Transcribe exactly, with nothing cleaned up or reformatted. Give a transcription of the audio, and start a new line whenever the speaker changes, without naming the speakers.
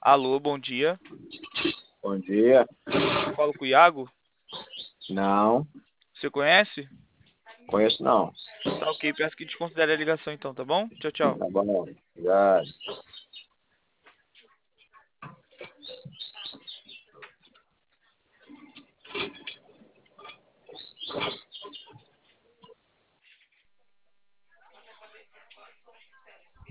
Alô, bom dia.
Bom dia.
Eu falo com o Iago.
Não,
Você conhece?
conheço não.
Tá ok, peço que desconsidere a ligação então, tá bom? Tchau, tchau.
Tá bom. Obrigado.